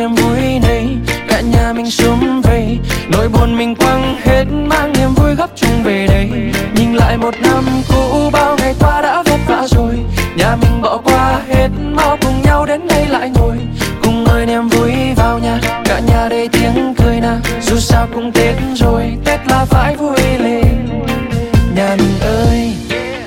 niềm vui này, cả nhà mình sum vầy, nỗi buồn mình quăng hết, mang niềm vui gấp chung về đây. Nhìn lại một năm cũ, bao ngày qua đã vất vả rồi, nhà mình bỏ qua hết, mau cùng nhau đến đây lại ngồi, cùng ơi niềm vui vào nhà, cả nhà đầy tiếng cười nào. Dù sao cũng Tết rồi, Tết là phải vui lên.